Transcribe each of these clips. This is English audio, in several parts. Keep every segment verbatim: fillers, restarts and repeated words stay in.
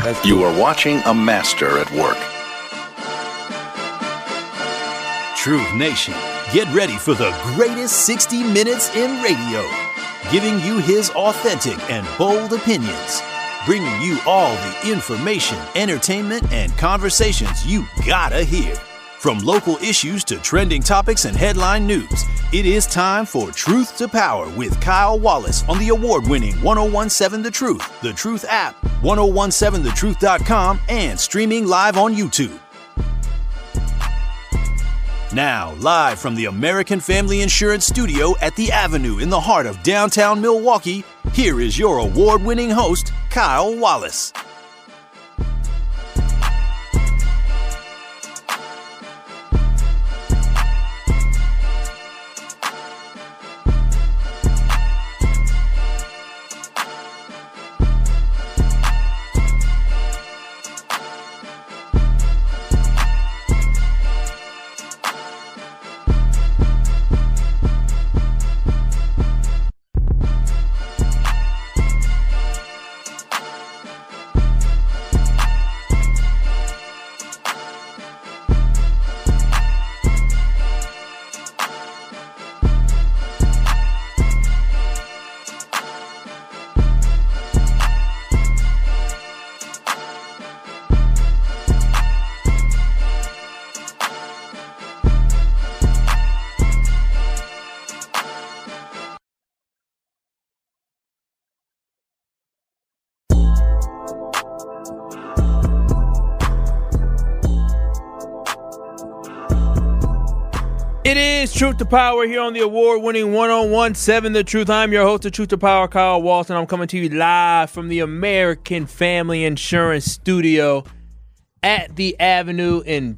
That's You are watching a master at work. Truth Nation, get ready for the greatest sixty minutes in radio, giving you his authentic and bold opinions, bringing you all the information, entertainment, and conversations you gotta hear. From local issues to trending topics and headline news, it is time for Truth to Power with Kyle Wallace on the award-winning ten seventeen The Truth, The Truth app, ten seventeen the truth dot com, and streaming live on YouTube. Now, live from the American Family Insurance Studio at The Avenue in the heart of downtown Milwaukee, here is your award-winning host, Kyle Wallace. It is Truth to Power here on the award-winning ten seventeen The Truth. I'm your host of Truth to Power, Kyle Walton. I'm coming to you live from the American Family Insurance Studio at the Avenue in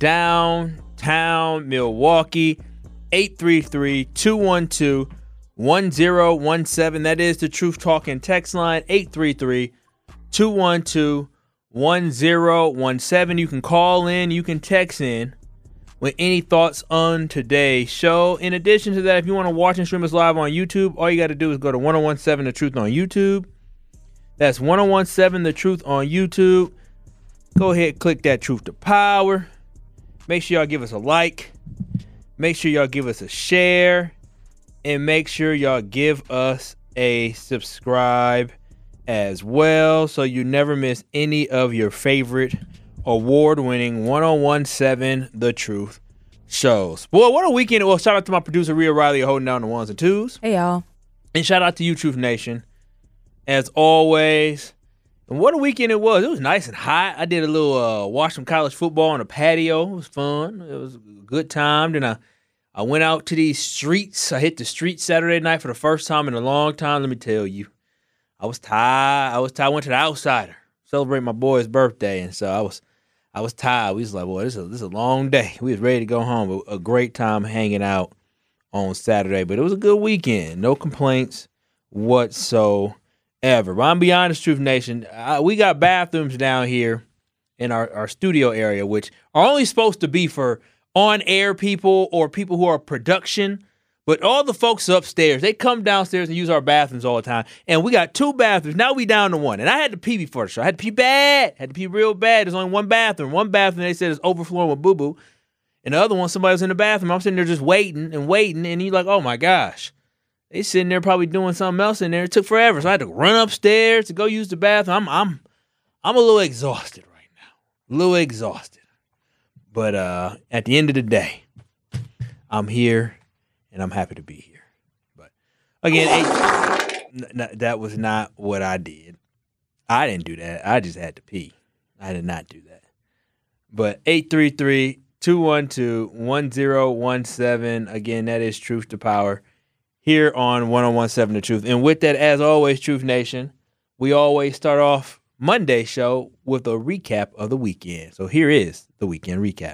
downtown Milwaukee. eight three three, two one two, one zero one seven. That is the Truth Talking text line, eight three three, two one two, one zero one seven. You can call in, you can text in with any thoughts on today's show. In addition to that, if you want to watch and stream us live on YouTube, all you got to do is go to ten seventeen The Truth on YouTube. That's ten seventeen The Truth on YouTube. Go ahead, click that Truth to Power. Make sure y'all give us a like. Make sure y'all give us a share. And make sure y'all give us a subscribe as well, so you never miss any of your favorite award-winning ten seventeen The Truth shows. Boy, what a weekend it was. Shout out to my producer, Rhea Riley, holding down the ones and twos. Hey, y'all. And shout out to you, Truth Nation, as always. And what a weekend it was. It was nice and hot. I did a little uh, watch some college football on the patio. It was fun. It was a good time. Then I, I went out to these streets. I hit the streets Saturday night for the first time in a long time. Let me tell you, I was tired. I was tired. I went to the Outsider, celebrate my boy's birthday, and so I was I was tired. We was like, boy, this is, a, this is a long day. We was ready to go home. But a great time hanging out on Saturday. But it was a good weekend. No complaints whatsoever. But I'm be honest, Truth Nation, I, we got bathrooms down here in our, our studio area, which are only supposed to be for on-air people or people who are production. But all the folks upstairs, they come downstairs and use our bathrooms all the time. And we got two bathrooms. Now we down to one. And I had to pee before the show. I had to pee bad. Had to pee real bad. There's only one bathroom. One bathroom, they said, is overflowing with boo-boo. And the other one, somebody was in the bathroom. I'm sitting there just waiting and waiting. And you're like, oh, my gosh. They sitting there probably doing something else in there. It took forever. So I had to run upstairs to go use the bathroom. I'm I'm, I'm a little exhausted right now. A little exhausted. But uh, at the end of the day, I'm here. And I'm happy to be here. But again, eight, n- n- that was not what I did. I didn't do that. I just had to pee. I did not do that. But eight three three, two one two, one zero one seven. Again, that is Truth to Power here on ten seventeen The Truth. And with that, as always, Truth Nation, we always start off Monday's show with a recap of the weekend. So here is the weekend recap.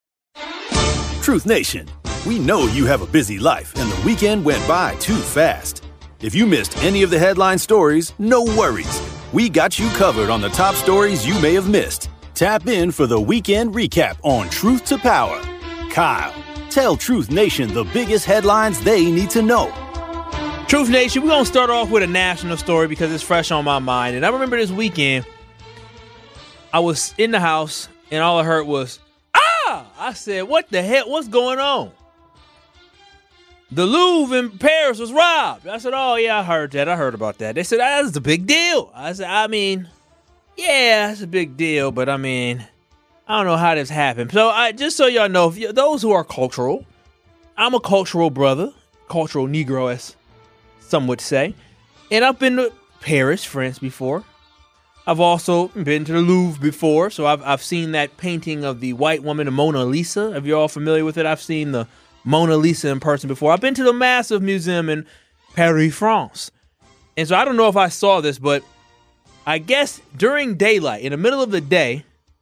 Truth Nation, we know you have a busy life and the weekend went by too fast. If you missed any of the headline stories, no worries. We got you covered on the top stories you may have missed. Tap in for the weekend recap on Truth to Power. Kyle, tell Truth Nation the biggest headlines they need to know. Truth Nation, we're going to start off with a national story because it's fresh on my mind. And I remember this weekend, I was in the house, and all I heard was, ah! I said, what the hell? What's going on? The Louvre in Paris was robbed. I said, oh, yeah, I heard that. I heard about that. They said, that's a big deal. I said, I mean, yeah, it's a big deal, but I mean, I don't know how this happened. So I just so y'all know, if you, those who are cultural, I'm a cultural brother, cultural Negro, as some would say. And I've been to Paris, France before. I've also been to the Louvre before, so I've I've seen that painting of the white woman, the Mona Lisa. If you're all familiar with it, I've seen the Mona Lisa in person before. I've been to the massive museum in Paris, France. And so I don't know if I saw this, but I guess during daylight, in the middle of the day,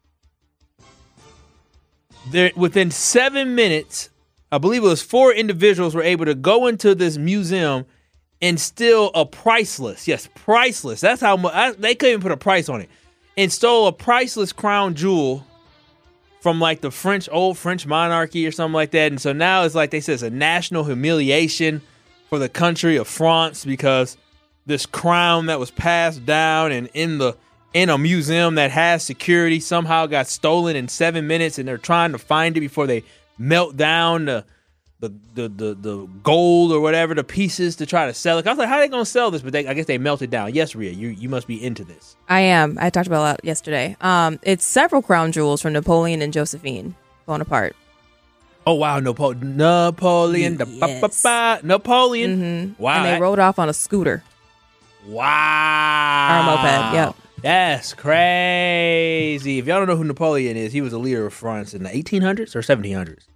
there within seven minutes, I believe it was four individuals were able to go into this museum and steal a priceless, yes, priceless. That's how much, I, they couldn't even put a price on it. And stole a priceless crown jewel from like the French, old French monarchy or something like that. And so now it's like they said, it's a national humiliation for the country of France because this crown that was passed down and in the in a museum that has security somehow got stolen in seven minutes, and they're trying to find it before they melt down the the the the, the gold or whatever, the pieces to try to sell it. I was like, how are they gonna sell this? But they, I guess they melted down. Yes, Rhea, you you must be into this. I am. I talked about that yesterday. Um, it's several crown jewels from Napoleon and Josephine Bonaparte. Oh wow, Napo- Napoleon, the Yes. ba, ba, ba, Napoleon. Mm-hmm. Wow, And they that- rode off on a scooter. Wow, Or a moped, yep. That's crazy. If y'all don't know who Napoleon is, he was a leader of France in the eighteen hundreds or seventeen hundreds.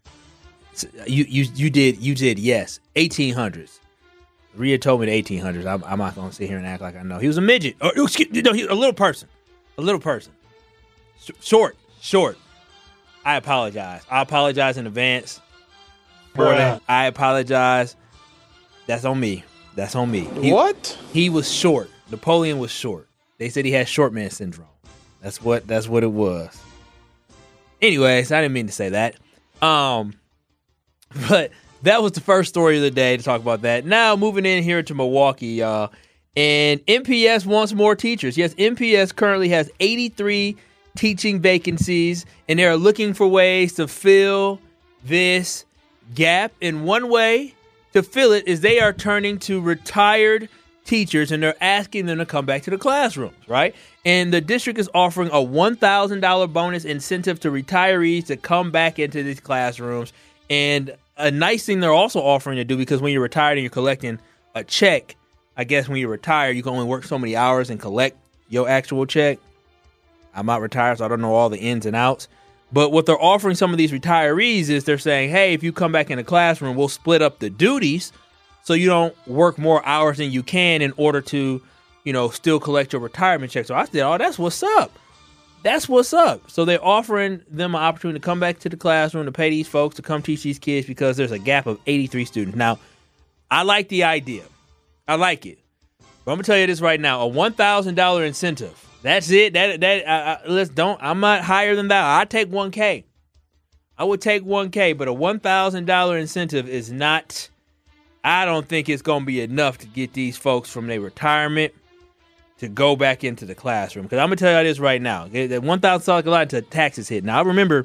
You you you did you did yes, eighteen hundreds. Rhea told me the eighteen hundreds. I'm, I'm not gonna sit here and act like I know. He was a midget. Or, excuse, no, he, a little person, a little person, Sh- short, short. I apologize. I apologize in advance for Bruh. that. I apologize. That's on me. That's on me. He, What? He was short. Napoleon was short. They said he had short man syndrome. That's what that's what it was. Anyways, I didn't mean to say that. Um, but that was the first story of the day to talk about that. Now moving in here to Milwaukee, y'all. And M P S wants more teachers. Yes, M P S currently has eighty-three teaching vacancies, and they're looking for ways to fill this gap. And one way to fill it is they are turning to retired teachers, and they're asking them to come back to the classrooms, right? And the district is offering a one thousand dollars bonus incentive to retirees to come back into these classrooms. And a nice thing they're also offering to do, because when you're retired and you're collecting a check, I guess when you're retired, you can only work so many hours and collect your actual check. I'm not retired, so I don't know all the ins and outs. But what they're offering some of these retirees is they're saying, hey, if you come back in the classroom, we'll split up the duties so you don't work more hours than you can in order to, you know, still collect your retirement check. So I said, oh, that's what's up. That's what's up. So they're offering them an opportunity to come back to the classroom to pay these folks to come teach these kids because there's a gap of eighty-three students. Now, I like the idea. I like it. But I'm going to tell you this right now. A one thousand dollars incentive. That's it. That that I, I, let's don't. I'm not higher than that. I take one K. I would take one K, but a one thousand dollars incentive is not. I don't think it's going to be enough to get these folks from their retirement to go back into the classroom. Because I'm going to tell you this right now. That one thousand dollars a lot until taxes hit. Now I remember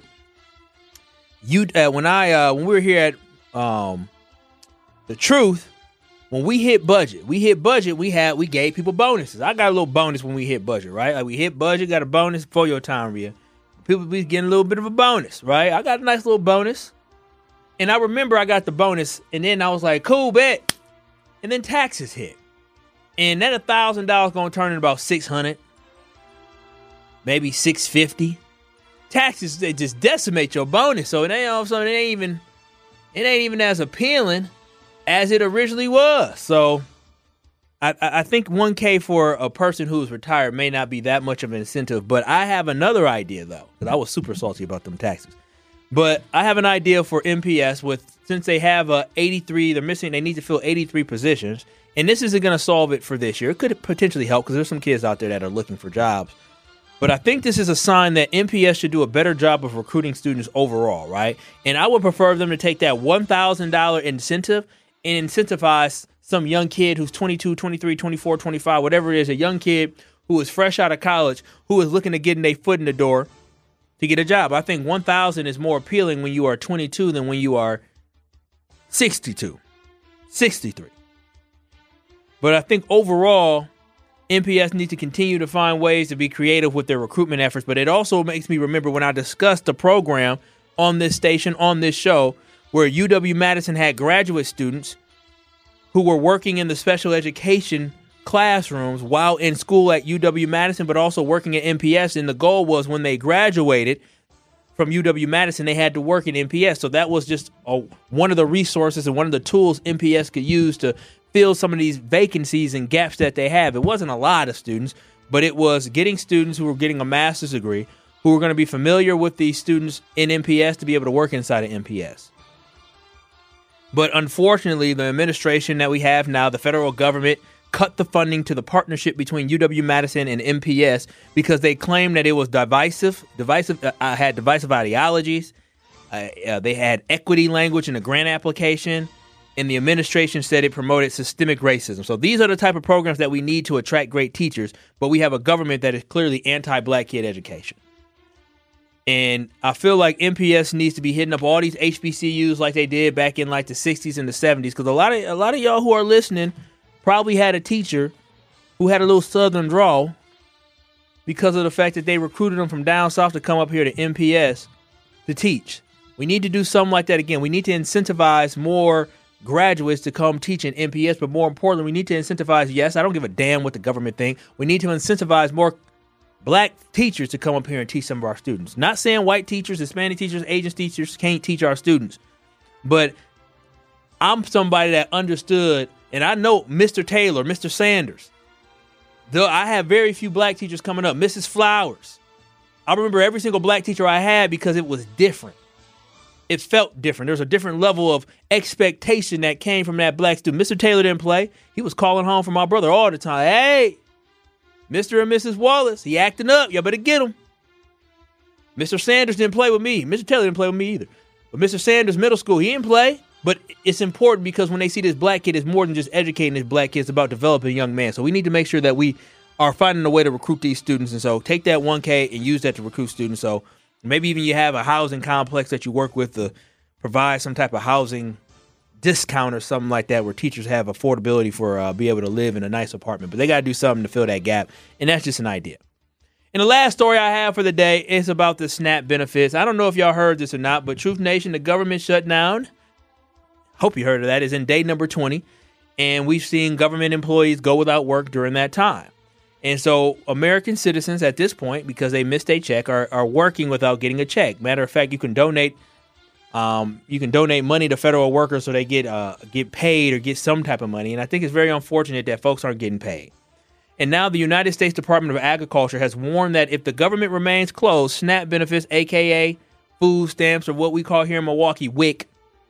you uh, when I uh, when we were here at um, The Truth. When we hit budget, we hit budget, we had we gave people bonuses. I got a little bonus when we hit budget, right? Like we hit budget, got a bonus for your time, Rhea. People be getting a little bit of a bonus, right? I got a nice little bonus. And I remember I got the bonus, and then I was like, cool, bet. And then taxes hit. And that one thousand dollars going to turn in about six hundred dollars, maybe six hundred fifty dollars. Taxes, they just decimate your bonus. So it ain't all of a sudden, it ain't even, it ain't even as appealing as it originally was. So I, I think one K for a person who's retired may not be that much of an incentive. But I have another idea, though, because I was super salty about them taxes. But I have an idea for M P S with, since they have a eighty-three, they're missing, they need to fill eighty-three positions. And this isn't going to solve it for this year. It could potentially help because there's some kids out there that are looking for jobs. But I think this is a sign that M P S should do a better job of recruiting students overall, right? And I would prefer them to take that one thousand dollars incentive and incentivize some young kid who's twenty-two, twenty-three, twenty-four, twenty-five, whatever it is, a young kid who is fresh out of college, who is looking to get their foot in the door to get a job. I think one thousand is more appealing when you are twenty-two than when you are sixty-two, sixty-three. But I think overall, N P S needs to continue to find ways to be creative with their recruitment efforts. But it also makes me remember when I discussed the program on this station, on this show, where U W-Madison had graduate students who were working in the special education classrooms while in school at U W-Madison, but also working at N P S. And the goal was when they graduated from U W-Madison, they had to work at N P S. So that was just a, one of the resources and one of the tools N P S could use to fill some of these vacancies and gaps that they have. It wasn't a lot of students, but it was getting students who were getting a master's degree, who were going to be familiar with these students in N P S to be able to work inside of N P S. But unfortunately, the administration that we have now, the federal government, cut the funding to the partnership between U W-Madison and N P S because they claimed that it was divisive, divisive, uh, had divisive ideologies. Uh, uh, they had equity language in the grant application, and the administration said it promoted systemic racism. So these are the type of programs that we need to attract great teachers, but we have a government that is clearly anti-black kid education. And I feel like N P S needs to be hitting up all these H B C Us like they did back in like the sixties and the seventies, because a lot of a lot of y'all who are listening probably had a teacher who had a little southern drawl because of the fact that they recruited them from down south to come up here to N P S to teach. We need to do something like that again. We need to incentivize more graduates to come teach in N P S, but more importantly, we need to incentivize, yes, I don't give a damn what the government think. We need to incentivize more black teachers to come up here and teach some of our students. Not saying white teachers, Hispanic teachers, Asian teachers can't teach our students, but I'm somebody that understood, and I know Mister Taylor, Mister Sanders. Though I have very few black teachers coming up. Missus Flowers. I remember every single black teacher I had because it was different. It felt different. There was a different level of expectation that came from that black student. Mister Taylor didn't play. He was calling home for my brother all the time. Hey, Mister and Missus Wallace, he acting up. Y'all better get him. Mister Sanders didn't play with me. Mister Taylor didn't play with me either. But Mister Sanders, middle school, he didn't play. But it's important because when they see this black kid, it's more than just educating this black kid. It's about developing a young man. So we need to make sure that we are finding a way to recruit these students. And so take that one K and use that to recruit students. So maybe even you have a housing complex that you work with to provide some type of housing discount or something like that where teachers have affordability for uh, be able to live in a nice apartment. But they got to do something to fill that gap. And that's just an idea. And the last story I have for the day is about the SNAP benefits. I don't know if y'all heard this or not, but Truth Nation, the government shutdown, hope you heard of that, is in day number twenty. And we've seen government employees go without work during that time. And so American citizens at this point, because they missed a check, are, are working without getting a check. Matter of fact, you can donate um, you can donate money to federal workers so they get uh, get paid or get some type of money. And I think it's very unfortunate that folks aren't getting paid. And now the United States Department of Agriculture has warned that if the government remains closed, SNAP benefits, a k a food stamps, or what we call here in Milwaukee, W I C,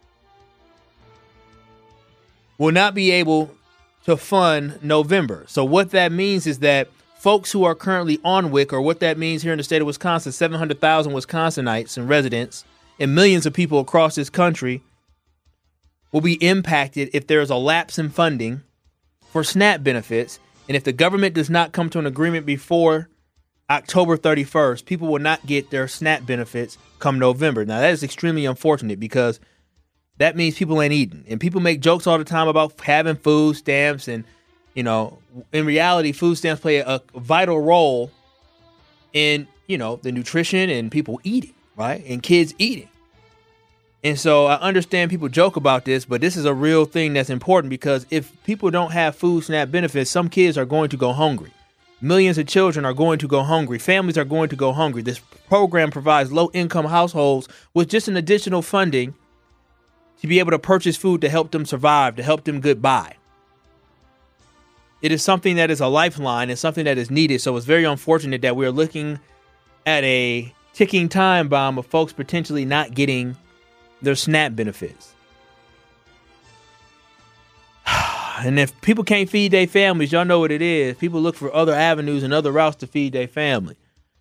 will not be able to fund November. So what that means is that folks who are currently on W I C, or what that means here in the state of Wisconsin, seven hundred thousand Wisconsinites and residents and millions of people across this country will be impacted if there is a lapse in funding for SNAP benefits. And if the government does not come to an agreement before October thirty-first, people will not get their SNAP benefits come November. Now, that is extremely unfortunate because that means people ain't eating. And people make jokes all the time about having food stamps. And, you know, in reality, food stamps play a, a vital role in, you know, the nutrition and people eating, right? And kids eating. And so I understand people joke about this, but this is a real thing that's important because if people don't have food SNAP benefits, some kids are going to go hungry. Millions of children are going to go hungry. Families are going to go hungry. This program provides low-income households with just an additional funding to be able to purchase food to help them survive, to help them get by. It is something that is a lifeline and something that is needed. So it's very unfortunate that we're looking at a ticking time bomb of folks potentially not getting their SNAP benefits. And if people can't feed their families, y'all know what it is. People look for other avenues and other routes to feed their family.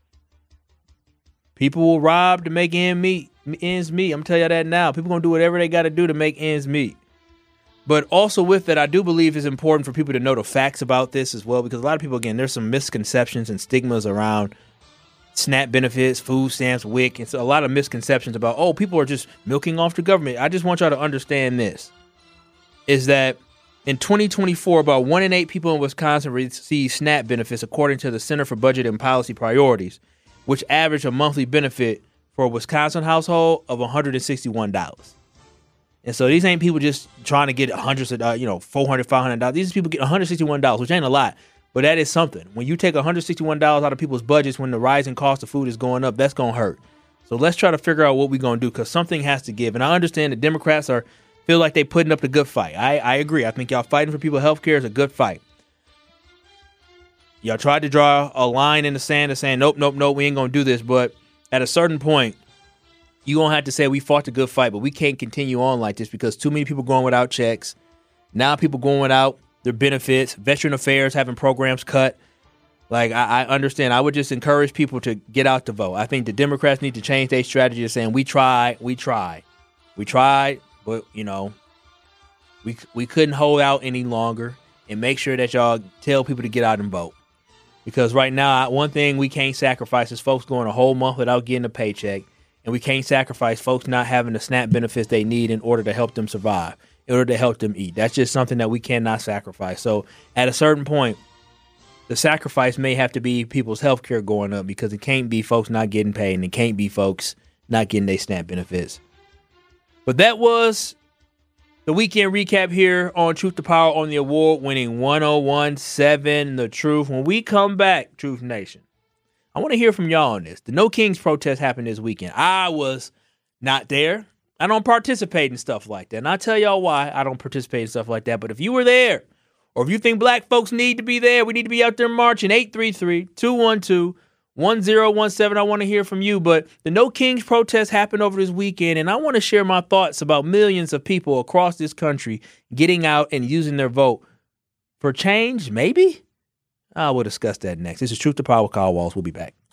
People will rob to make ends meet. Ends meet. I'm telling you that now. People gonna do whatever they got to do to make ends meet. But also with that, I do believe it's important for people to know the facts about this as well, because a lot of people, again, there's some misconceptions and stigmas around SNAP benefits, food stamps, W I C. It's a lot of misconceptions about, oh, people are just milking off the government. I just want y'all to understand this, is that in twenty twenty-four, about one in eight people in Wisconsin receive SNAP benefits, according to the Center for Budget and Policy Priorities, which average a monthly benefit for a Wisconsin household of one hundred sixty-one dollars. And so these ain't people just trying to get hundreds of, uh, you know, four hundred dollars, five hundred dollars. These people get one hundred sixty-one dollars, which ain't a lot, but that is something. When you take one hundred sixty-one dollars out of people's budgets when the rising cost of food is going up, that's going to hurt. So let's try to figure out what we're going to do, because something has to give. And I understand the Democrats are feel like they putting up the good fight. I, I agree. I think y'all fighting for people's health care is a good fight. Y'all tried to draw a line in the sand and saying, nope, nope, nope, we ain't going to do this. But at a certain point, you're going to have to say we fought the good fight, but we can't continue on like this because too many people going without checks. Now people going without their benefits, Veteran Affairs having programs cut. Like, I, I understand. I would just encourage people to get out to vote. I think the Democrats need to change their strategy of saying, we tried, we tried. We tried, but, you know, we we couldn't hold out any longer, and make sure that y'all tell people to get out and vote. Because right now, one thing we can't sacrifice is folks going a whole month without getting a paycheck. And we can't sacrifice folks not having the SNAP benefits they need in order to help them survive, in order to help them eat. That's just something that we cannot sacrifice. So at a certain point, the sacrifice may have to be people's health care going up, because it can't be folks not getting paid, and it can't be folks not getting their SNAP benefits. But that was the weekend recap here on Truth to Power on the award-winning one oh one point seven The Truth. When we come back, Truth Nation, I want to hear from y'all on this. The No Kings protest happened this weekend. I was not there. I don't participate in stuff like that. And I'll tell y'all why I don't participate in stuff like that. But if you were there, or if you think black folks need to be there, we need to be out there marching, eight three three, two one two, one oh one seven. I want to hear from you. But the No Kings protest happened over this weekend, and I want to share my thoughts about millions of people across this country getting out and using their vote for change, maybe? I will discuss that next. This is Truth to Power with Kyle Walls. We'll be back.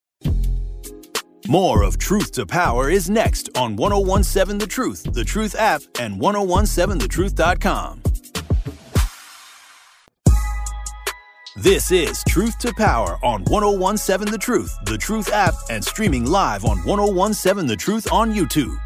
More of Truth to Power is next on one oh one point seven The Truth, The Truth app, and ten seventeen the truth dot com. This is Truth to Power on ten seventeen The Truth, The Truth app, and streaming live on ten seventeen The Truth on YouTube.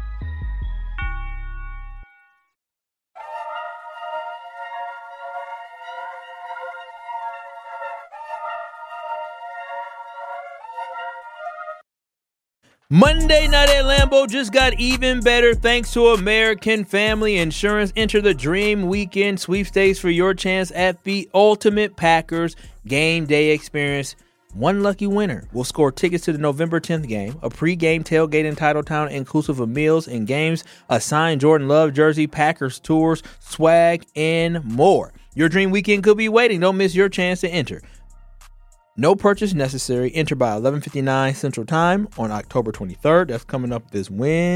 Monday night at Lambeau just got even better thanks to American Family Insurance. Enter the Dream Weekend Sweepstakes for your chance at the ultimate Packers game day experience. One lucky winner will score tickets to the November tenth game, a pre-game tailgate in Titletown inclusive of meals and games, a signed Jordan Love jersey, Packers tours, swag, and more. Your Dream Weekend could be waiting. Don't miss your chance to enter. No purchase necessary. Enter by eleven fifty-nine Central Time on October twenty-third. That's coming up this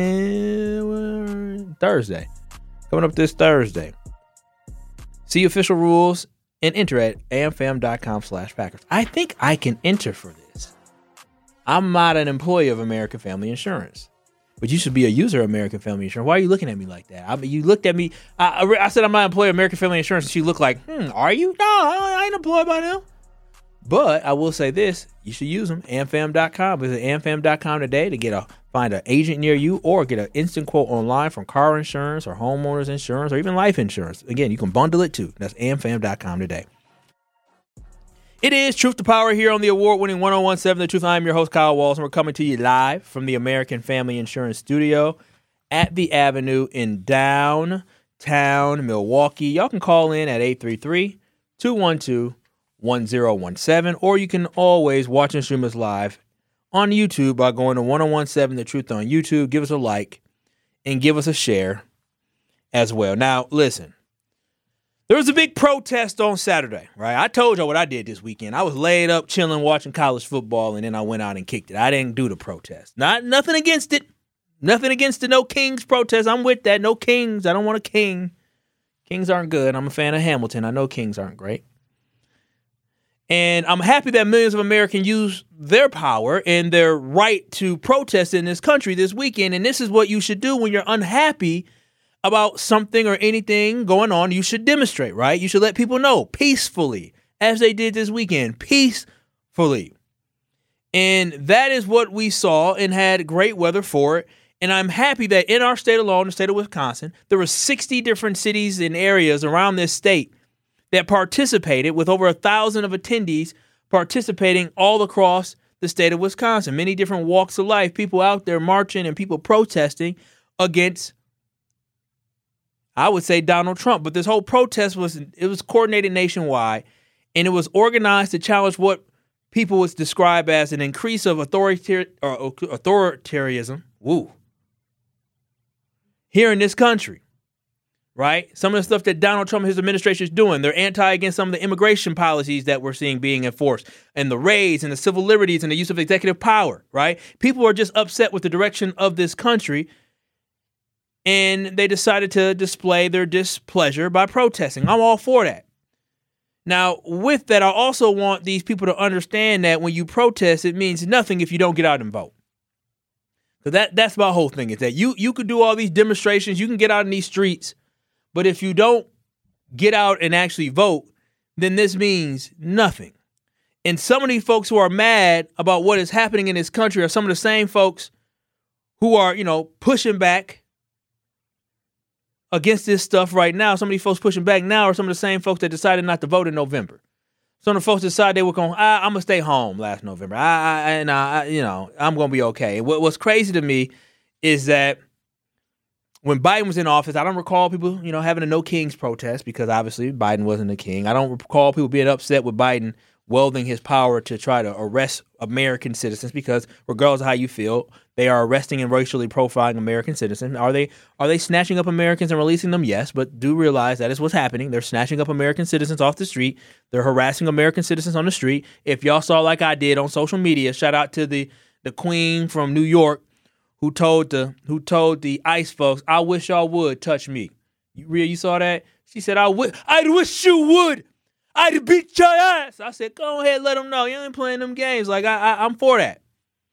Wednesday, Thursday. Coming up this Thursday. See official rules and enter at amfam.com slash Packers. I think I can enter for this. I'm not an employee of American Family Insurance, but you should be a user of American Family Insurance. Why are you looking at me like that? I mean, you looked at me. I, I said I'm not an employee of American Family Insurance, and she looked like, hmm, are you? No, I ain't employed by them. But I will say this, you should use them, amfam dot com. Visit amfam dot com today to get a find an agent near you, or get an instant quote online from car insurance or homeowners insurance or even life insurance. Again, you can bundle it too. That's amfam dot com today. It is Truth to Power here on the award-winning ten seventeen The Truth. I'm your host, Kyle Walls, and we're coming to you live from the American Family Insurance Studio at the Avenue in downtown Milwaukee. Y'all can call in at eight three three, two one two, one oh one seven, or you can always watch and stream us live on YouTube by going to ten seventeen The Truth on YouTube. Give us a like and give us a share as well. Now, listen, there was a big protest on Saturday, right? I told y'all what I did this weekend. I was laid up, chilling, watching college football, and then I went out and kicked it. I didn't do the protest. Not nothing against it. Nothing against the No Kings protest. I'm with that. No Kings. I don't want a king. Kings aren't good. I'm a fan of Hamilton. I know Kings aren't great. And I'm happy that millions of Americans use their power and their right to protest in this country this weekend. And this is what you should do when you're unhappy about something or anything going on, you should demonstrate, right? You should let people know peacefully, as they did this weekend, peacefully. And that is what we saw and had great weather for it. And I'm happy that in our state alone, the state of Wisconsin, there were sixty different cities and areas around this state that participated, with over a thousand of attendees participating all across the state of Wisconsin. Many different walks of life, people out there marching and people protesting against, I would say, Donald Trump. But this whole protest was, it was coordinated nationwide, and it was organized to challenge what people would describe as an increase of authoritar- or authoritarianism. Woo. Here in this country, right? Some of the stuff that Donald Trump and his administration is doing. They're anti against some of the immigration policies that we're seeing being enforced, and the raids and the civil liberties and the use of executive power, right? People are just upset with the direction of this country, and they decided to display their displeasure by protesting. I'm all for that. Now, with that, I also want these people to understand that when you protest, it means nothing if you don't get out and vote. So that that's my whole thing, is that you you could do all these demonstrations, you can get out in these streets, but if you don't get out and actually vote, then this means nothing. And some of these folks who are mad about what is happening in this country are some of the same folks who are, you know, pushing back against this stuff right now. Some of these folks pushing back now are some of the same folks that decided not to vote in November. Some of the folks decided they were going, I, I'm going to stay home last November. I, I, and I, you know, I'm going to be okay. What, what's crazy to me is that when Biden was in office, I don't recall people, you know, having a no kings protest, because obviously Biden wasn't a king. I don't recall people being upset with Biden wielding his power to try to arrest American citizens, because regardless of how you feel, they are arresting and racially profiling American citizens. Are they are they snatching up Americans and releasing them? Yes, but do realize that is what's happening. They're snatching up American citizens off the street. They're harassing American citizens on the street. If y'all saw, like I did on social media, shout out to the the queen from New York who told the who told the ICE folks, I wish y'all would touch me. You, Rhea, you saw that? She said, I would. I wish you would. I'd beat your ass. I said, go ahead, let them know. You ain't playing them games. Like, I, I, I'm for that.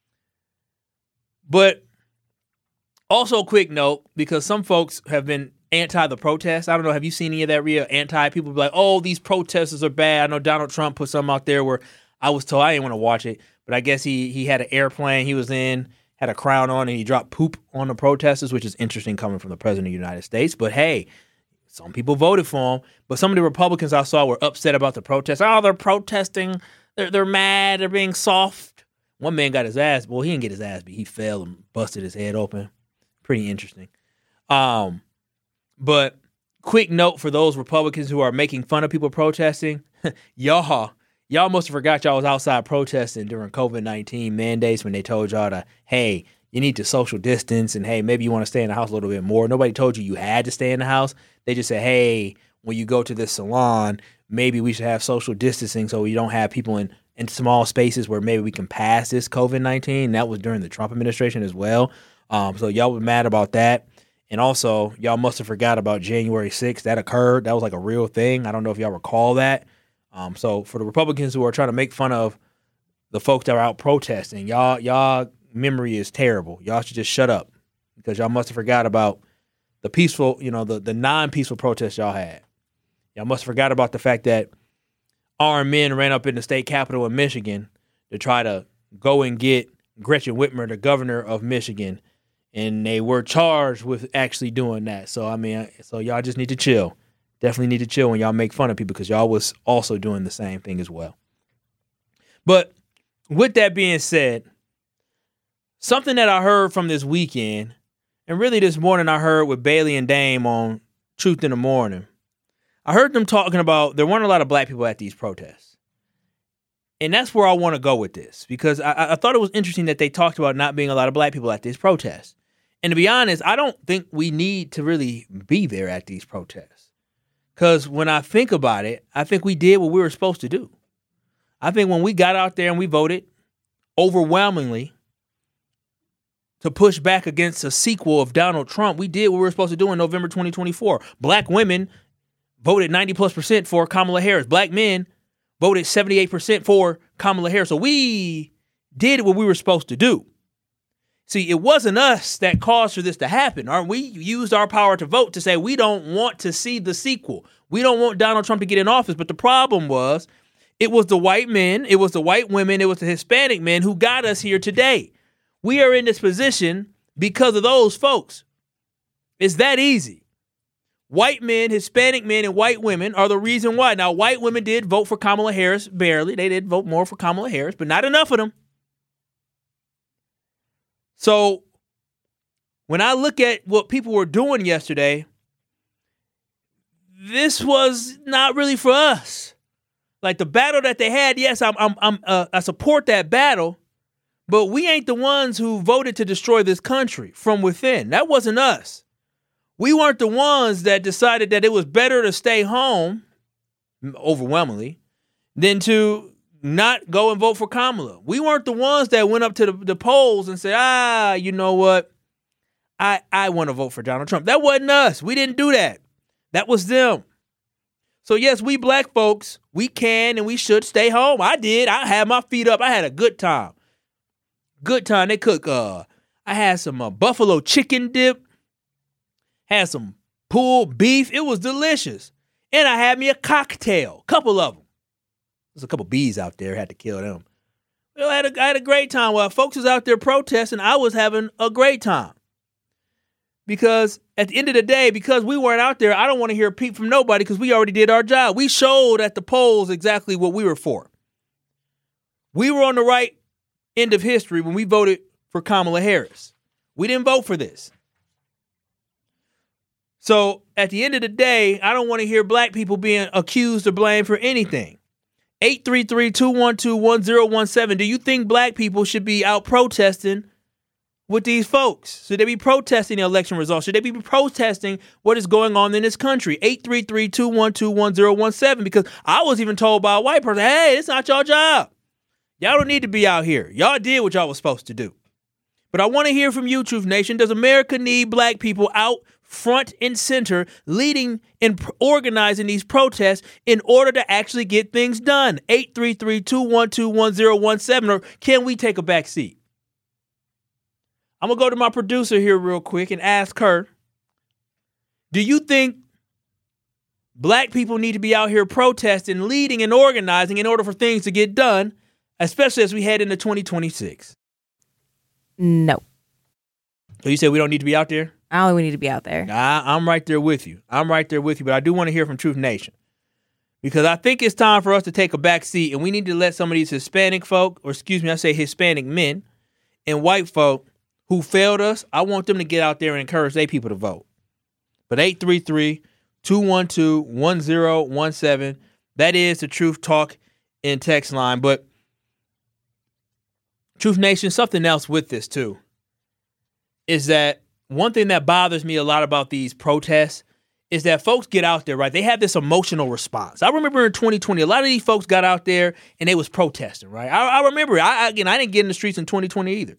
But also, quick note, because some folks have been anti the protest. I don't know. Have you seen any of that, Rhea? Anti people be like, oh, these protesters are bad. I know Donald Trump put something out there where I was told, I didn't want to watch it, but I guess he he had an airplane he was in, had a crown on, and he dropped poop on the protesters, which is interesting coming from the president of the United States. But hey, some people voted for him, but some of the Republicans I saw were upset about the protest. Oh, they're protesting. They're, they're mad. They're being soft. One man got his ass. Well, he didn't get his ass beat. He fell and busted his head open. Pretty interesting. Um, but quick note for those Republicans who are making fun of people protesting. y'all, y'all must have forgot y'all was outside protesting during covid nineteen mandates when they told y'all to, hey, you need to social distance, and hey, maybe you want to stay in the house a little bit more. Nobody told you you had to stay in the house. They just said, hey, when you go to this salon, maybe we should have social distancing so you don't have people in, in small spaces where maybe we can pass this covid nineteen. That was during the Trump administration as well. Um, so y'all were mad about that. And also, y'all must have forgot about January sixth. That occurred. That was like a real thing. I don't know if y'all recall that. Um, so for the Republicans who are trying to make fun of the folks that are out protesting, y'all, y'all memory is terrible. Y'all should just shut up, because y'all must have forgot about the peaceful, you know, the, the non-peaceful protests y'all had. Y'all must have forgot about the fact that armed men ran up in the state capitol in Michigan to try to go and get Gretchen Whitmer, the governor of Michigan, and they were charged with actually doing that. So, I mean, so y'all just need to chill. Definitely need to chill when y'all make fun of people, because y'all was also doing the same thing as well. But with that being said, something that I heard from this weekend, and really this morning I heard with Bailey and Dame on Truth in the Morning, I heard them talking about there weren't a lot of black people at these protests. And that's where I want to go with this, because I, I thought it was interesting that they talked about not being a lot of black people at these protests. And to be honest, I don't think we need to really be there at these protests. Because when I think about it, I think we did what we were supposed to do. I think when we got out there and we voted overwhelmingly to push back against a sequel of Donald Trump, we did what we were supposed to do in November twenty twenty-four. Black women voted ninety plus percent for Kamala Harris. Black men voted seventy-eight percent for Kamala Harris. So we did what we were supposed to do. See, it wasn't us that caused for this to happen. Or we used our power to vote to say we don't want to see the sequel. We don't want Donald Trump to get in office. But the problem was it was the white men, it was the white women, it was the Hispanic men who got us here today. We are in this position because of those folks. It's that easy. White men, Hispanic men, and white women are the reason why. Now, white women did vote for Kamala Harris, barely. They did vote more for Kamala Harris, but not enough of them. So when I look at what people were doing yesterday, this was not really for us. Like the battle that they had, yes, I'm, I'm, I'm, uh, I support that battle, but we ain't the ones who voted to destroy this country from within. That wasn't us. We weren't the ones that decided that it was better to stay home, overwhelmingly, than to not go and vote for Kamala. We weren't the ones that went up to the, the polls and said, ah, you know what? I, I want to vote for Donald Trump. That wasn't us. We didn't do that. That was them. So, yes, we black folks, we can and we should stay home. I did. I had my feet up. I had a good time. Good time. They cook, uh, I had some uh, buffalo chicken dip, had some pulled beef. It was delicious. And I had me a cocktail, couple of them. There's a couple bees out there, had to kill them. Well, I had a, I had a great time. While folks was out there protesting, I was having a great time. Because at the end of the day, because we weren't out there, I don't want to hear a peep from nobody because we already did our job. We showed at the polls exactly what we were for. We were on the right end of history when we voted for Kamala Harris. We didn't vote for this. So at the end of the day, I don't want to hear black people being accused or blamed for anything. eight three three, two one two, one zero one seven. Do you think black people should be out protesting with these folks? Should they be protesting the election results? Should they be protesting what is going on in this country? eight three three, two one two, one zero one seven. Because I was even told by a white person, hey, it's not your job. Y'all don't need to be out here. Y'all did what y'all was supposed to do. But I want to hear from you, Truth Nation. Does America need black people out front and center, leading and pr- organizing these protests in order to actually get things done? eight three three, two one two, one zero one seven. Or can we take a back seat? I'm going to go to my producer here real quick and ask her, do you think black people need to be out here protesting, leading, and organizing in order for things to get done, especially as we head into twenty twenty-six? No. So you said we don't need to be out there? I don't think we need to be out there. I, I'm right there with you. I'm right there with you, but I do want to hear from Truth Nation. Because I think it's time for us to take a back seat, and we need to let some of these Hispanic folk, or excuse me, I say Hispanic men, and white folk who failed us, I want them to get out there and encourage their people to vote. But eight three three, two one two, one zero one seven, that is the Truth Talk in text line. But Truth Nation, something else with this too, is that one thing that bothers me a lot about these protests is that folks get out there, right? They have this emotional response. I remember in twenty twenty, a lot of these folks got out there and they was protesting, right? I, I remember, I, again, I didn't get in the streets in twenty twenty either.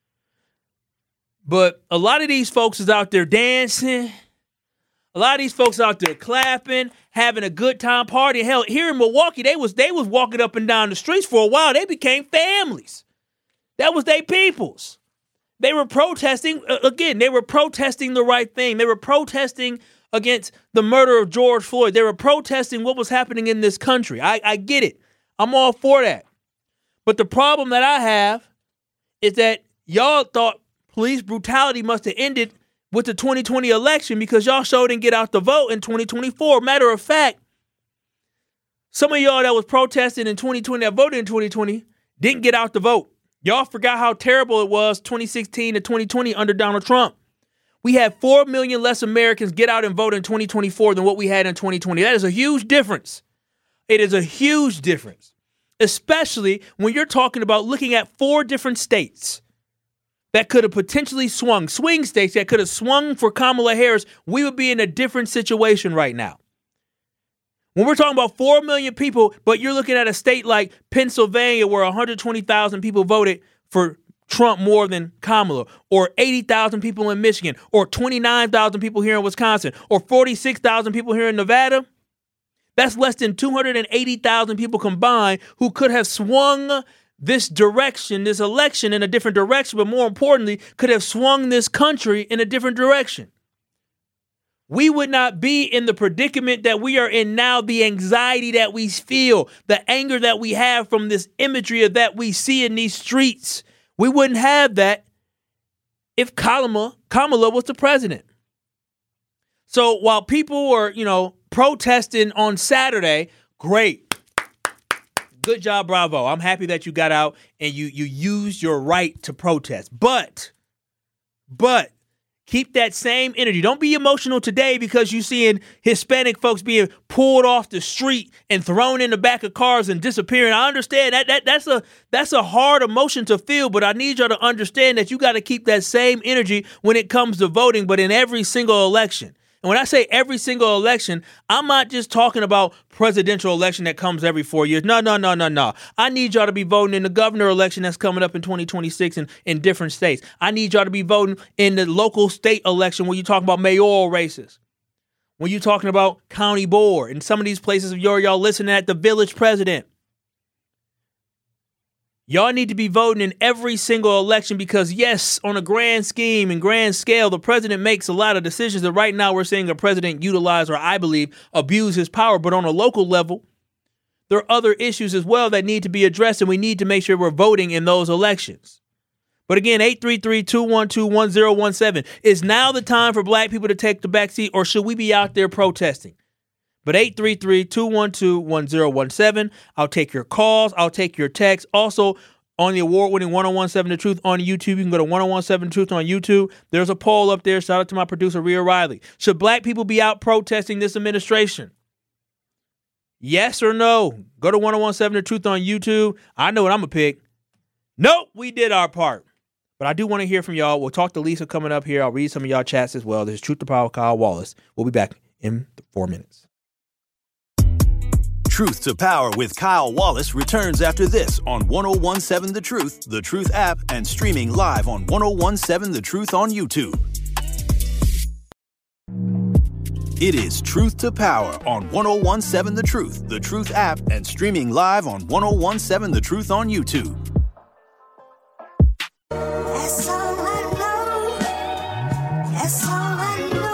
But a lot of these folks is out there dancing. A lot of these folks out there clapping, having a good time, partying. Hell, here in Milwaukee, they was they was walking up and down the streets for a while. They became families. That was their peoples. They were protesting, uh, again, they were protesting the right thing. They were protesting against the murder of George Floyd. They were protesting what was happening in this country. I, I get it. I'm all for that. But the problem that I have is that y'all thought police brutality must have ended with the twenty twenty election because y'all sure didn't get out the vote in twenty twenty-four. Matter of fact, some of y'all that was protesting in twenty twenty, that voted in twenty twenty, didn't get out the vote. Y'all forgot how terrible it was twenty sixteen to twenty twenty under Donald Trump. We had four million less Americans get out and vote in twenty twenty-four than what we had in twenty twenty. That is a huge difference. It is a huge difference, especially when you're talking about looking at four different states that could have potentially swung, swing states that could have swung for Kamala Harris. We would be in a different situation right now. When we're talking about four million people, but you're looking at a state like Pennsylvania where one hundred twenty thousand people voted for Trump more than Kamala, or eighty thousand people in Michigan, or twenty-nine thousand people here in Wisconsin, or forty-six thousand people here in Nevada, that's less than two hundred eighty thousand people combined who could have swung this direction, this election in a different direction, but more importantly, could have swung this country in a different direction. We would not be in the predicament that we are in now, the anxiety that we feel, the anger that we have from this imagery of that we see in these streets. We wouldn't have that if Kamala, Kamala was the president. So while people were, you know, protesting on Saturday, great. Good job, bravo. I'm happy that you got out and you you used your right to protest. But, but, keep that same energy. Don't be emotional today because you're seeing Hispanic folks being pulled off the street and thrown in the back of cars and disappearing. I understand that, that that's a that's a hard emotion to feel, but I need y'all to understand that you got to keep that same energy when it comes to voting, but in every single election. And when I say every single election, I'm not just talking about presidential election that comes every four years. No, no, no, no, no. I need y'all to be voting in the governor election that's coming up in twenty twenty-six in, in different states. I need y'all to be voting in the local state election when you're talking about mayoral races. When you're talking about county board and some of these places of y'all, y'all listening at the village president. Y'all need to be voting in every single election because, yes, on a grand scheme and grand scale, the president makes a lot of decisions that right now we're seeing a president utilize or, I believe, abuse his power. But on a local level, there are other issues as well that need to be addressed, and we need to make sure we're voting in those elections. But again, eight three three, two one two, one zero one seven. Is now the time for black people to take the back seat, or should we be out there protesting? But eight three three, two one two, one zero one seven. I'll take your calls. I'll take your texts. Also, on the award-winning ten seventeen The Truth on YouTube, you can go to ten seventeen The Truth on YouTube. There's a poll up there. Shout out to my producer, Rhea Riley. Should black people be out protesting this administration? Yes or no? Go to ten seventeen The Truth on YouTube. I know what I'm going to pick. Nope, we did our part. But I do want to hear from y'all. We'll talk to Lisa coming up here. I'll read some of y'all chats as well. This is Truth to Power, Kyle Wallace. We'll be back in four minutes. Truth to Power with Kyle Wallace returns after this on ten seventeen The Truth, The Truth app, and streaming live on ten seventeen The Truth on YouTube. It is Truth to Power on ten seventeen The Truth, The Truth app, and streaming live on ten seventeen The Truth on YouTube. That's all I know. That's all I know.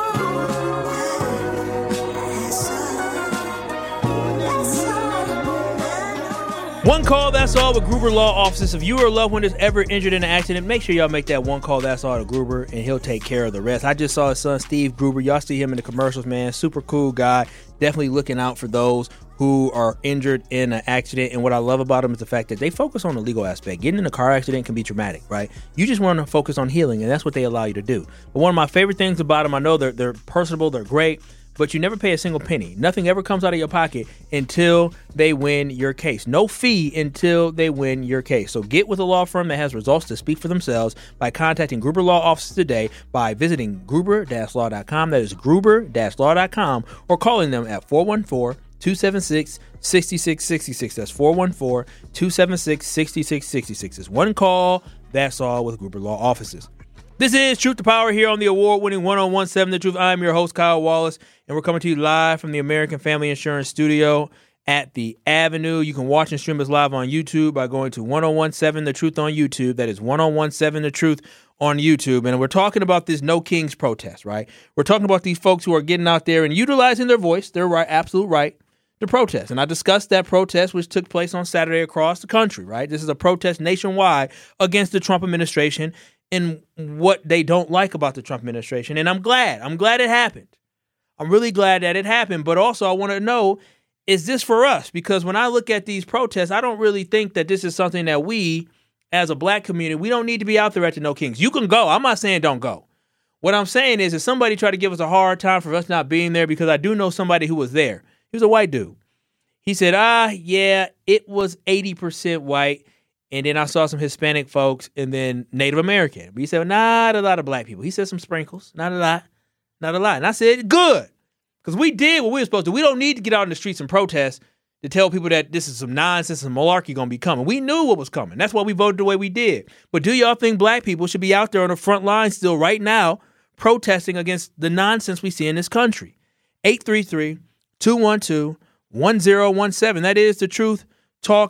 One call, that's all with Gruber Law Offices. If you or a loved one is ever injured in an accident, make sure y'all make that one call, that's all to Gruber, and he'll take care of the rest. I just saw his son, Steve Gruber. Y'all see him in the commercials, man. Super cool guy. Definitely looking out for those who are injured in an accident. And what I love about them is the fact that they focus on the legal aspect. Getting in a car accident can be traumatic, right? You just want to focus on healing, and that's what they allow you to do. But one of my favorite things about them, I know they're, they're personable, they're great, but you never pay a single penny. Nothing ever comes out of your pocket until they win your case. No fee until they win your case. So get with a law firm that has results to speak for themselves by contacting Gruber Law Offices today by visiting gruber dash law dot com. That is gruber dash law dot com, or calling them at four one four, two seven six, six six six six. That's four one four, two seven six, six six six six. It's one call, that's all with Gruber Law Offices. This is Truth to Power here on the award-winning ten seventeen The Truth. I'm your host, Kyle Wallace, and we're coming to you live from the American Family Insurance Studio at the Avenue. You can watch and stream us live on YouTube by going to ten seventeen The Truth on YouTube. That is ten seventeen The Truth on YouTube. And we're talking about this No Kings protest, right? We're talking about these folks who are getting out there and utilizing their voice, their right, absolute right, to protest. And I discussed that protest, which took place on Saturday across the country, right? This is a protest nationwide against the Trump administration and what they don't like about the Trump administration. And I'm glad. I'm glad it happened. I'm really glad that it happened. But also I want to know, is this for us? Because when I look at these protests, I don't really think that this is something that we, as a black community, we don't need to be out there at the No Kings. You can go. I'm not saying don't go. What I'm saying is if somebody tried to give us a hard time for us not being there, because I do know somebody who was there. He was a white dude. He said, ah, yeah, it was eighty percent white. And then I saw some Hispanic folks and then Native American. But he said, not a lot of black people. He said some sprinkles, not a lot, not a lot. And I said, good, because we did what we were supposed to. We don't need to get out in the streets and protest to tell people that this is some nonsense and malarkey going to be coming. We knew what was coming. That's why we voted the way we did. But do y'all think black people should be out there on the front line still right now protesting against the nonsense we see in this country? eight three three, two one two, one zero one seven. That is the Truth Talk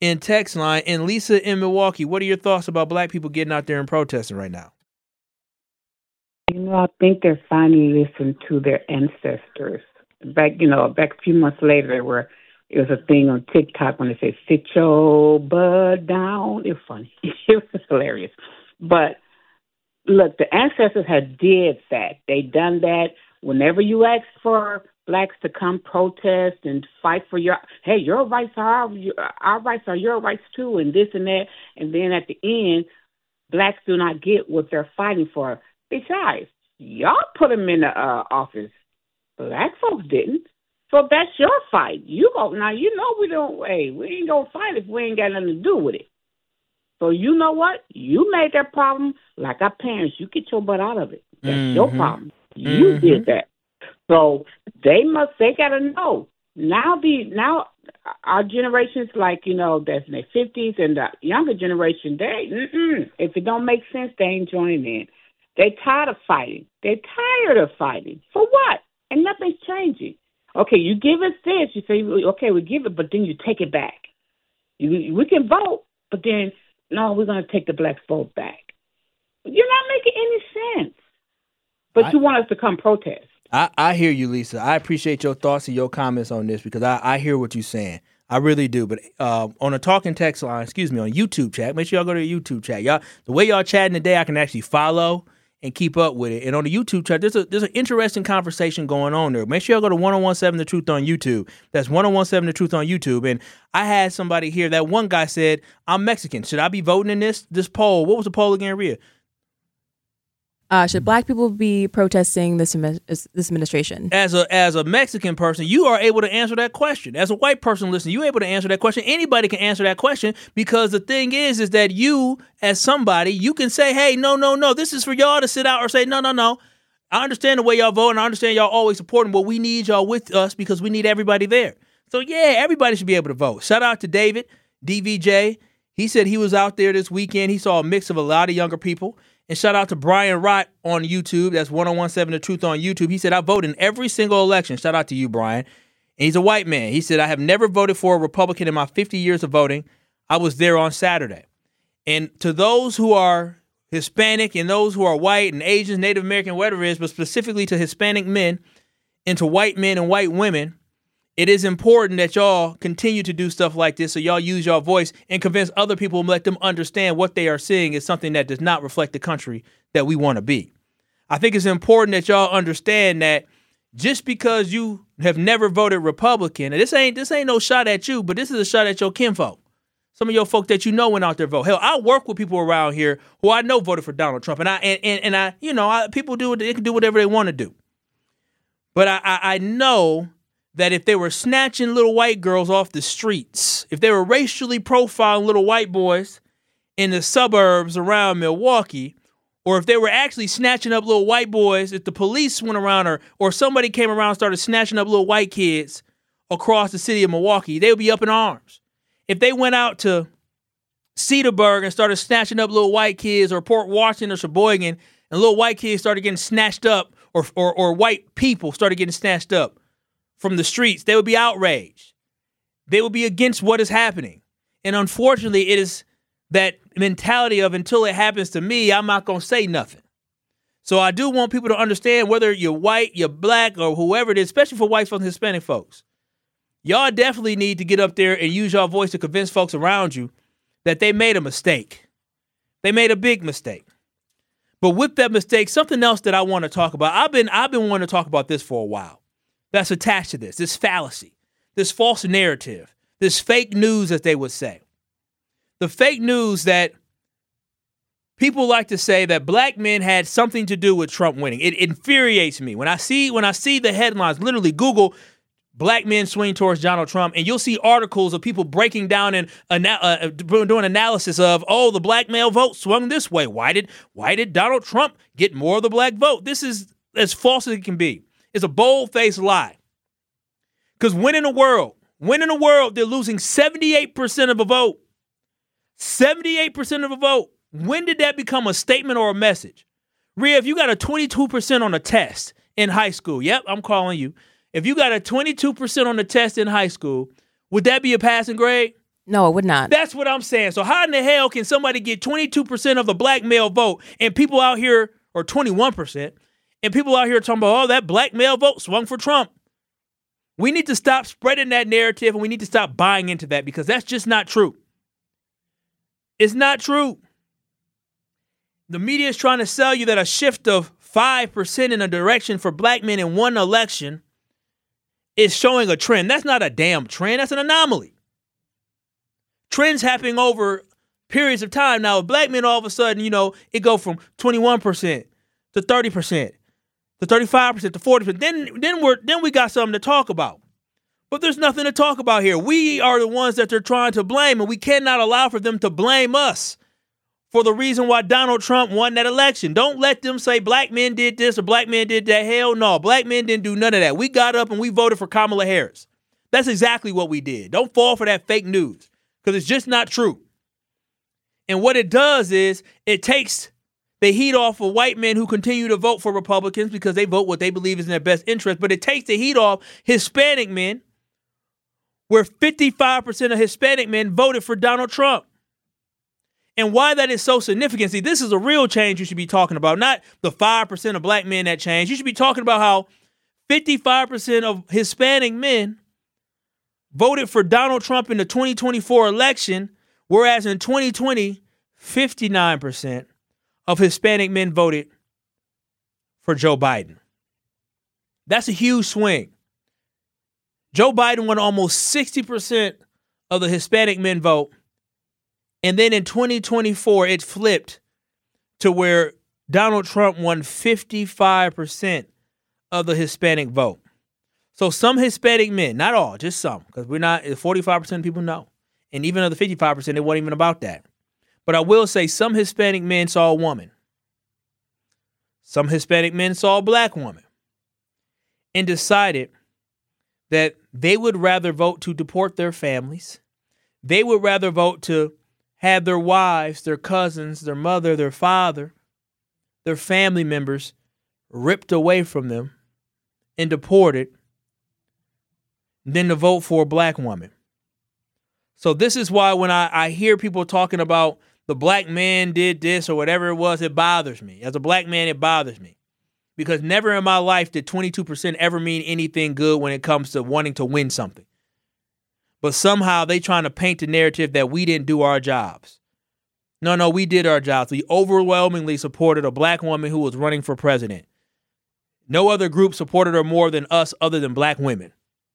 in text line. And Lisa in Milwaukee, what are your thoughts about black people getting out there and protesting right now? You know, I think they're finally listening to their ancestors. Back, you know, back a few months later, there were it was a thing on TikTok when they said "sit your butt down." It was funny. It was hilarious. But look, the ancestors had did that. They done that. Whenever you ask for blacks to come protest and fight for your, hey, your rights are our, our rights are your rights too, and this and that, and then at the end, blacks do not get what they're fighting for. Besides, y'all put them in the uh, office. Black folks didn't. So that's your fight. You go now. You know we don't. Hey, we ain't gonna fight if we ain't got nothing to do with it. So you know what? You made that problem like our parents. You get your butt out of it. That's mm-hmm. your problem. You mm-hmm. did that. So they must. They gotta know now. The now our generations, like you know, that's in their fifties and the younger generation. They mm-mm. if it don't make sense, they ain't joining in. They tired of fighting. They tired of fighting for what? And nothing's changing. Okay, you give us this. You say, okay, we give it, but then you take it back. You, we can vote, but then, no, we're going to take the black vote back. You're not making any sense. But I, you want us to come protest. I, I hear you, Lisa. I appreciate your thoughts and your comments on this because I, I hear what you're saying. I really do. But uh, on a talking text line, excuse me, on YouTube chat, make sure y'all go to the YouTube chat. Y'all, the way y'all chatting today, I can actually follow and keep up with it. And on the YouTube chat, there's a there's an interesting conversation going on there. Make sure y'all go to ten seventeen The Truth on YouTube. That's ten seventeen The Truth on YouTube. And I had somebody here, that one guy said, I'm Mexican. Should I be voting in this this poll? What was the poll again, Rhea? Uh, should black people be protesting this this administration? As a as a Mexican person, you are able to answer that question. As a white person listening, you're able to answer that question. Anybody can answer that question because the thing is, is that you, as somebody, you can say, hey, no, no, no, this is for y'all to sit out or say, no, no, no. I understand the way y'all vote and I understand y'all always supporting, but we need y'all with us because we need everybody there. So, yeah, everybody should be able to vote. Shout out to David, D V J. He said he was out there this weekend. He saw a mix of a lot of younger people. And shout out to Brian Rott on YouTube. That's ten seventeen The Truth on YouTube. He said, I vote in every single election. Shout out to you, Brian. And he's a white man. He said, I have never voted for a Republican in my fifty years of voting. I was there on Saturday. And to those who are Hispanic and those who are white and Asians, Native American, whatever it is, but specifically to Hispanic men and to white men and white women, it is important that y'all continue to do stuff like this so y'all use your voice and convince other people and let them understand what they are seeing is something that does not reflect the country that we want to be. I think it's important that y'all understand that just because you have never voted Republican, and this ain't this ain't no shot at you, but this is a shot at your kinfolk. Some of your folk that you know went out there vote. Hell, I work with people around here who I know voted for Donald Trump, and I and and, and I you know I, people do they can do whatever they want to do, but I, I I know that if they were snatching little white girls off the streets, if they were racially profiling little white boys in the suburbs around Milwaukee, or if they were actually snatching up little white boys, if the police went around or or somebody came around and started snatching up little white kids across the city of Milwaukee, they would be up in arms. If they went out to Cedarburg and started snatching up little white kids, or Port Washington or Sheboygan, and little white kids started getting snatched up, or or, or white people started getting snatched up from the streets, they would be outraged. They would be against what is happening. And unfortunately, it is that mentality of until it happens to me, I'm not going to say nothing. So I do want people to understand, whether you're white, you're black, or whoever it is, especially for white folks and Hispanic folks, y'all definitely need to get up there and use your voice to convince folks around you that they made a mistake. They made a big mistake. But with that mistake, something else that I want to talk about, I've been I've been wanting to talk about this for a while. That's attached to this, this fallacy, this false narrative, this fake news, as they would say. The fake news that people like to say that black men had something to do with Trump winning. It infuriates me. When I see when I see the headlines, literally Google black men swing towards Donald Trump, and you'll see articles of people breaking down and uh, doing analysis of, oh, the black male vote swung this way. Why did why did Donald Trump get more of the black vote? This is as false as it can be. It's a bold-faced lie. Because when in the world, when in the world they're losing seventy-eight percent of a vote, seventy-eight percent of a vote, when did that become a statement or a message? Rhea, if you got a twenty-two percent on a test in high school, yep, I'm calling you. If you got a twenty-two percent on the test in high school, would that be a passing grade? No, it would not. That's what I'm saying. So how in the hell can somebody get twenty-two percent of the black male vote and people out here, or twenty-one percent, and people out here talking about, oh, that black male vote swung for Trump? We need to stop spreading that narrative, and we need to stop buying into that, because that's just not true. It's not true. The media is trying to sell you that a shift of five percent in a direction for black men in one election is showing a trend. That's not a damn trend. That's an anomaly. Trends happening over periods of time. Now, if black men all of a sudden, you know, it go from twenty-one percent to thirty percent to thirty-five percent to forty percent, then, then, we're, then we got something to talk about. But there's nothing to talk about here. We are the ones that they're trying to blame, and we cannot allow for them to blame us for the reason why Donald Trump won that election. Don't let them say black men did this or black men did that. Hell no. Black men didn't do none of that. We got up and we voted for Kamala Harris. That's exactly what we did. Don't fall for that fake news, because it's just not true. And what it does is it takes the heat off of white men who continue to vote for Republicans because they vote what they believe is in their best interest. But it takes the heat off Hispanic men, where fifty-five percent of Hispanic men voted for Donald Trump. And why that is so significant, see, this is a real change you should be talking about, not the five percent of black men that changed. You should be talking about how fifty-five percent of Hispanic men voted for Donald Trump in the twenty twenty-four election, whereas in twenty twenty, fifty-nine percent of Hispanic men voted for Joe Biden. That's a huge swing. Joe Biden won almost sixty percent of the Hispanic men vote. And then in twenty twenty-four, it flipped to where Donald Trump won fifty-five percent of the Hispanic vote. So some Hispanic men, not all, just some, because we're not, forty-five percent of people know. And even of the fifty-five percent, it wasn't even about that. But I will say some Hispanic men saw a woman. Some Hispanic men saw a black woman and decided that they would rather vote to deport their families. They would rather vote to have their wives, their cousins, their mother, their father, their family members ripped away from them and deported than to vote for a black woman. So this is why when I, I hear people talking about the black man did this or whatever it was, it bothers me. As a black man, it bothers me. Because never in my life did twenty-two percent ever mean anything good when it comes to wanting to win something. But somehow they trying to paint the narrative that we didn't do our jobs. No, no, we did our jobs. We overwhelmingly supported a black woman who was running for president. No other group supported her more than us other than black women.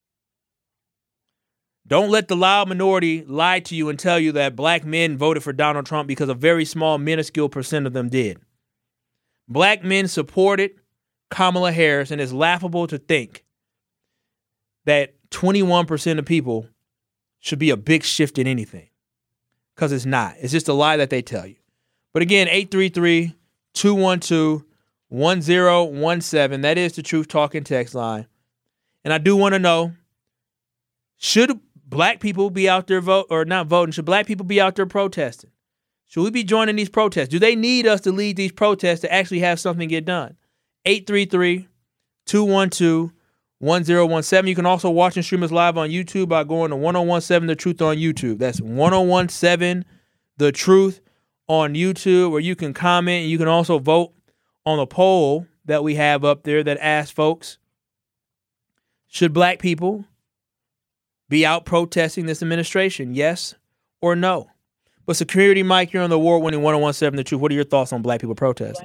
Don't let the loud minority lie to you and tell you that black men voted for Donald Trump, because a very small, minuscule percent of them did. Black men supported Kamala Harris, and it's laughable to think that twenty-one percent of people should be a big shift in anything, because it's not. It's just a lie that they tell you. But again, eight three three, two one two, one zero one seven. That is the Truth Talking text line. And I do want to know, should black people be out there vote or not voting? Should black people be out there protesting? Should we be joining these protests? Do they need us to lead these protests to actually have something get done? eight three three, two one two, one zero one seven. You can also watch and stream us live on YouTube by going to one oh one seven The Truth on YouTube. That's one oh one seven The Truth on YouTube, where you can comment. You can also vote on the poll that we have up there that asks folks, should black people be out protesting this administration? Yes or no? But Security Mike, you're on the award-winning one oh one seven The Truth. What are your thoughts on black people protesting?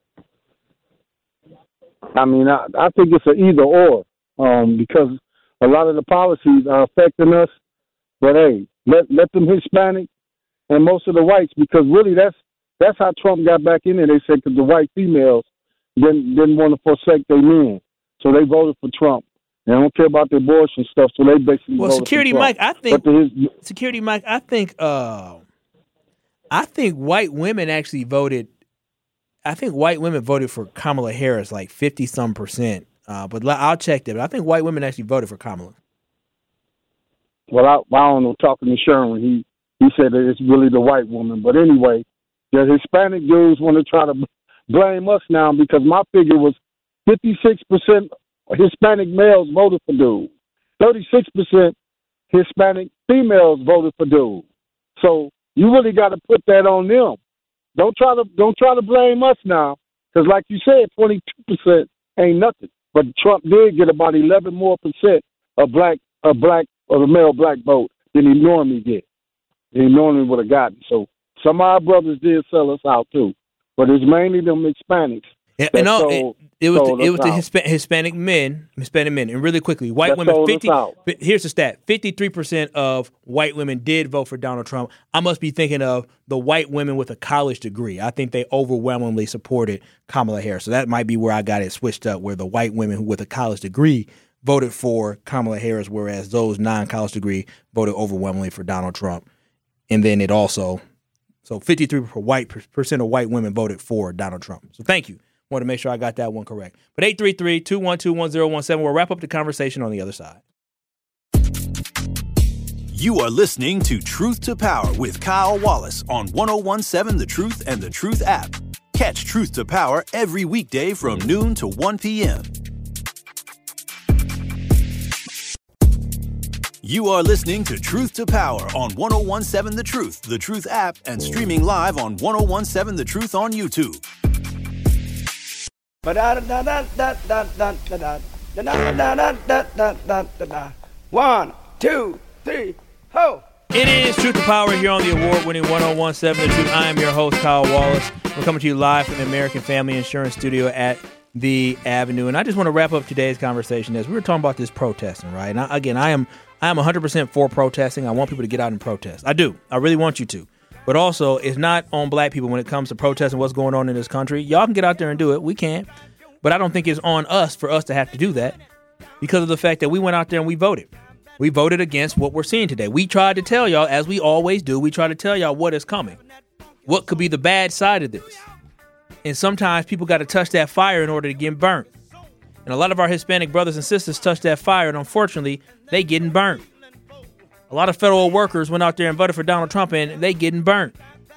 I mean, I, I think it's an either or, um, because a lot of the policies are affecting us. But hey, let let them Hispanic and most of the whites, because really that's that's how Trump got back in there. They said because the white females didn't didn't want to forsake their men, so they voted for Trump. They don't care about the abortion stuff, so they basically well, voted Security for Trump. Mike, I think his, Security Mike, I think uh, I think white women actually voted. I think white women voted for Kamala Harris like fifty some percent. Uh, but I'll check that. But I think white women actually voted for Kamala. Well, I, I don't know. Talking to Sherwin, he he said that it's really the white woman. But anyway, the Hispanic dudes want to try to blame us now, because my figure was fifty-six percent Hispanic males voted for dude, thirty-six percent Hispanic females voted for dude. So you really got to put that on them. Don't try to don't try to blame us now, because like you said, twenty-two percent ain't nothing. But Trump did get about eleven more percent of black of black or the male black vote than he normally get. He normally would have gotten. So some of our brothers did sell us out too, but it's mainly them Hispanics. Yeah, and all, sold, it, it was the, it was the out. Hispa- Hispanic men, Hispanic men, and really quickly, white That women. sold us fifty. out. Here's the stat: fifty-three percent of white women did vote for Donald Trump. I must be thinking of the white women with a college degree. I think they overwhelmingly supported Kamala Harris. So that might be where I got it switched up, where the white women with a college degree voted for Kamala Harris, whereas those non-college degree voted overwhelmingly for Donald Trump. And then it also, so fifty-three percent of white women voted for Donald Trump. So thank you. Want to make sure I got that one correct. But eight three three, two one two, one zero one seven. We'll wrap up the conversation on the other side. You are listening to Truth to Power with Kyle Wallace on one oh one seven The Truth and The Truth app. Catch Truth to Power every weekday from noon to one p.m. You are listening to Truth to Power on one oh one seven The Truth, The Truth app, and streaming live on one oh one seven The Truth on YouTube. One, two, three, ho! It is Truth to Power here on the award-winning one oh one seven The Truth. I am your host, Kyle Wallace. We're coming to you live from the American Family Insurance Studio at The Avenue. And I just want to wrap up today's conversation as we were talking about this protesting, right? And I, again, I am I am one hundred percent for protesting. I want people to get out and protest. I do. I really want you to. But also, it's not on black people when it comes to protesting what's going on in this country. Y'all can get out there and do it. We can. But I don't think it's on us for us to have to do that because of the fact that we went out there and we voted. We voted against what we're seeing today. We tried to tell y'all, as we always do, we try to tell y'all what is coming. What could be the bad side of this? And sometimes people got to touch that fire in order to get burnt. And a lot of our Hispanic brothers and sisters touch that fire, and unfortunately, they getting burnt. A lot of federal workers went out there and voted for Donald Trump, and they getting burnt.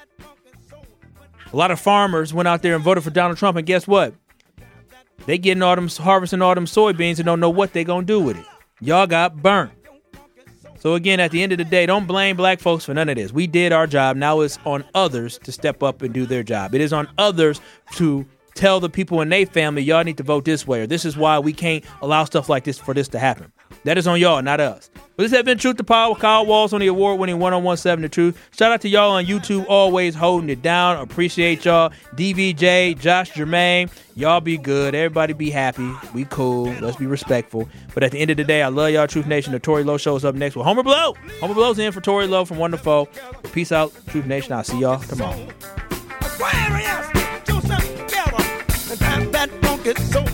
A lot of farmers went out there and voted for Donald Trump, and guess what? They getting all them, harvesting all them soybeans and don't know what they gonna do with it. Y'all got burnt. So again, at the end of the day, don't blame black folks for none of this. We did our job. Now it's on others to step up and do their job. It is on others to tell the people in their family, y'all need to vote this way, or this is why we can't allow stuff like this for this to happen. That is on y'all, not us. But this has been Truth to Power with Kyle Walls on the award-winning one oh one seven The Truth. Shout out to y'all on YouTube, always holding it down. Appreciate y'all. D V J, Josh Jermaine, y'all be good. Everybody be happy. We cool. Let's be respectful. But at the end of the day, I love y'all, Truth Nation. The Tory Lowe Show is up next with Homer Blow. Homer Blow's in for Tory Lowe from one to four. Peace out, Truth Nation. I'll see y'all tomorrow. That don't get so